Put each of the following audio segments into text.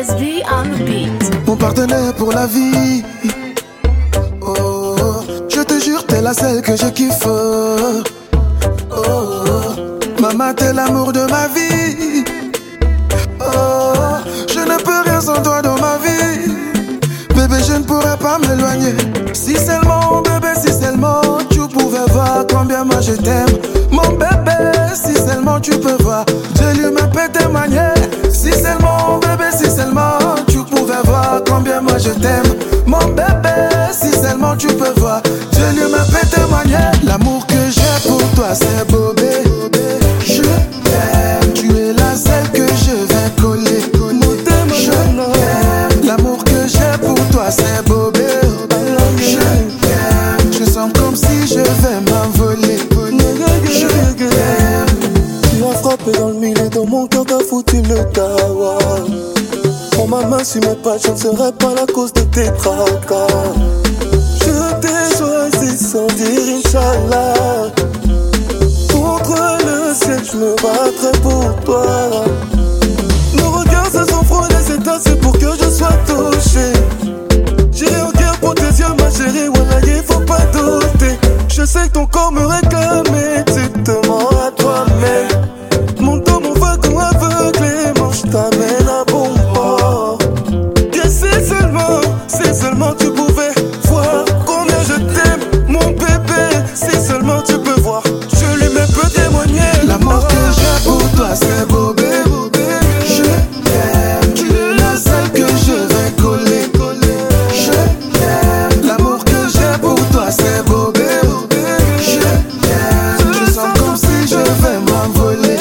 SB on the beat. Mon partenaire pour la vie. Oh, je te jure, t'es la seule que je kiffe. Oh, maman, t'es l'amour de ma vie. Oh, je ne peux rien sans toi dans ma vie. Bébé, je ne pourrais pas m'éloigner. Si seulement, bébé, si seulement tu pouvais voir combien moi je t'aime. Mon bébé, si seulement tu peux voir, je lui me peux témoigner. Si seulement, bébé, si seulement tu pouvais voir combien moi je t'aime. Mon bébé, si seulement tu peux voir, je lui me peux témoigner. L'amour que j'ai pour toi, c'est bobé. Je t'aime, tu es la seule que je vais coller. Je t'aime, l'amour que j'ai pour toi, c'est bobé. Je t'aime, je sens comme si je vais m'envoler. Je t'aime. Tu as frappé dans le mille et dans mon cœur t'as foutu le dawa. Prends ma main sur mes pas, je ne serai pas la cause de tes tracas. Je t'ai choisi sans dire Inch'Allah. Contre le ciel, je me battrai pour toi. Nos regards se sont frôlés, c'est assez pour que je sois touché. J'irai en guerre pour tes yeux, ma chérie, wallah, il faut pas douter. Je sais que ton corps me réclame et tu te mens à toi-même. Mon dos, mon wagon aveuglé, je t'amène à bon port. Et si seulement tu pouvais voir combien je t'aime, mon bébé. Si seulement tu peux voir, je lui mets peu témoigner. L'amour que j'ai pour toi, c'est bobé. Je t'aime, tu es la seule que je vais coller. Je t'aime, l'amour que j'ai pour toi, c'est bobé. Je t'aime, je sens comme si je vais m'envoler.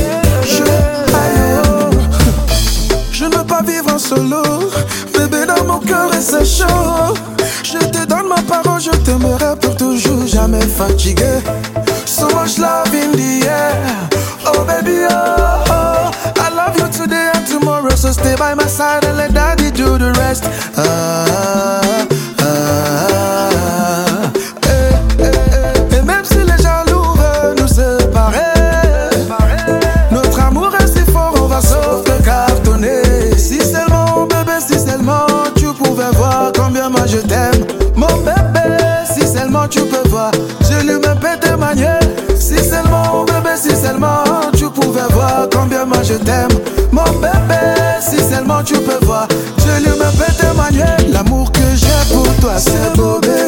Je ne veux pas vivre en solo, bébé, dans mon cœur et c'est chaud. Je te donne ma parole, je t'aimerai pour toujours, jamais fatigué. So much love in the air, oh baby, oh, oh. I love you today and tomorrow, so stay by my side and let daddy do the rest. Et même si les jaloux veulent nous séparer, notre amour est si fort, on va sauvegarder. Si seulement, bébé, si seulement tu pouvais voir combien moi je t'aime. Mon bébé, si seulement tu peux voir, je lui me peux témoigner. Si seulement, bébé, si seulement tu pouvais voir combien moi je t'aime. Mon bébé, si seulement tu peux voir, je lui me peux témoigner. L'amour que j'ai pour toi, c'est bobé.